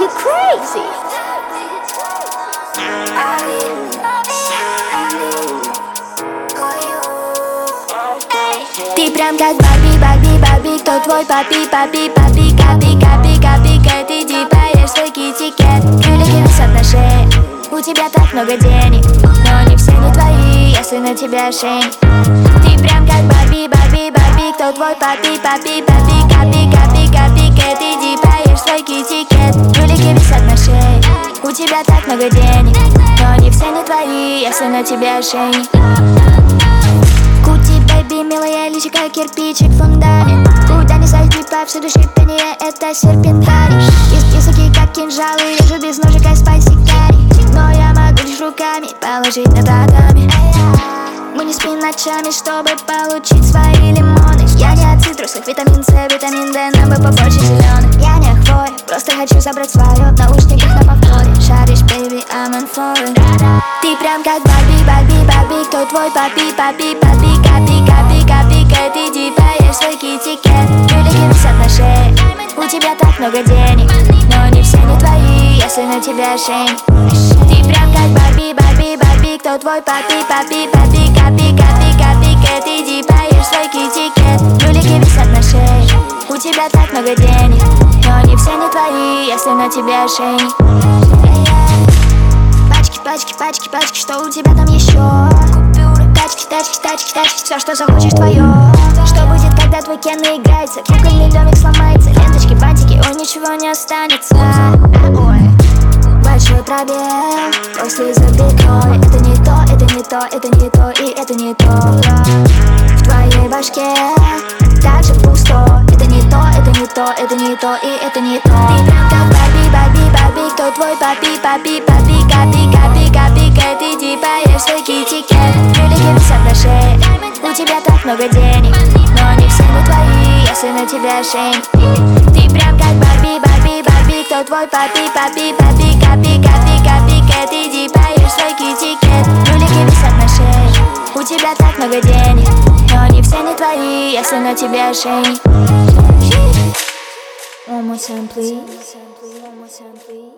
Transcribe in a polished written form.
you crazy. Ты прям как Барби, Барби, Барби. Кто твой папи, папи, папи? Капи, капи, капи, кэт. Иди поешь свой китикет. Крылья висят на шее. У тебя так много денег, но они все не твои, если на тебя шейник. Ты прям как Барби, Барби, Барби. Кто твой папи, папи, папи? Капи, капи, капи, кэт. Иди поешь свой китикет. Крылья висят на шее. У тебя так много денег, но они все не твои, если на тебя шейник. Кути, бэйби, милая личика, кирпичик, фундамент. Куда не зайди, повсюду шипение, это серпентарий. Языки как кинжалы, режу без ножика, спайси карри. Но я могу лишь руками положить на татами. Мы не спим ночами, чтобы получить свои лимоны. Я не от цитрусов, витамин С, витамин Д, нам бы побольше зеленых. Я не хворь, просто хочу забрать свое в наушниках на повторе. Шаришь, baby, I'm on foreign. Ты прям как Барби, Барби, Барби. Кто твой папи, папи, папи? Капи, капи, капи, кэт. Иди поешь свой китикет. Крылья висят на шее. У тебя так много денег, но они все не твои, если на тебя шейник. Ты прям как Барби, Барби, Барби. Кто твой папи, папи, папи? Капи, капи, капи, кэт. Иди поешь свой китикет. Крылья висят на шее. У тебя так много денег, но они все не твои, если на тебя шейник. Пачки, пачки, пачки, пачки, что у тебя там еще? Купюры, тачки, тачки, тачки, тачки, все, что захочешь, твое. Что будет, когда твой Кен наиграется? Кукольный домик сломается, ленточки, бантики, ой, ничего не останется. Ой, большой пробел после запятой. Это не то, это не то, это не то и это не то. В твоей башке так же пусто. Это не то, это не то, это не то и это не то. Ты прям как Барби, Барби, Барби. Кто твой папи, папи, папи? Капи, капи, капи, кэт. Иди поешь свой китикет. Крылья висят на шее. У тебя так много денег, но они все не твои, если на тебя шейник. Ты прям как Барби, Барби, Барби. Кто твой папи, папи, папи? Капи, капи, капи, кэт. Иди поешь свой китикет. Крылья висят на шее. У тебя так много денег, но они все не твои, если на тебя шейник. One more time, please. One more time, please.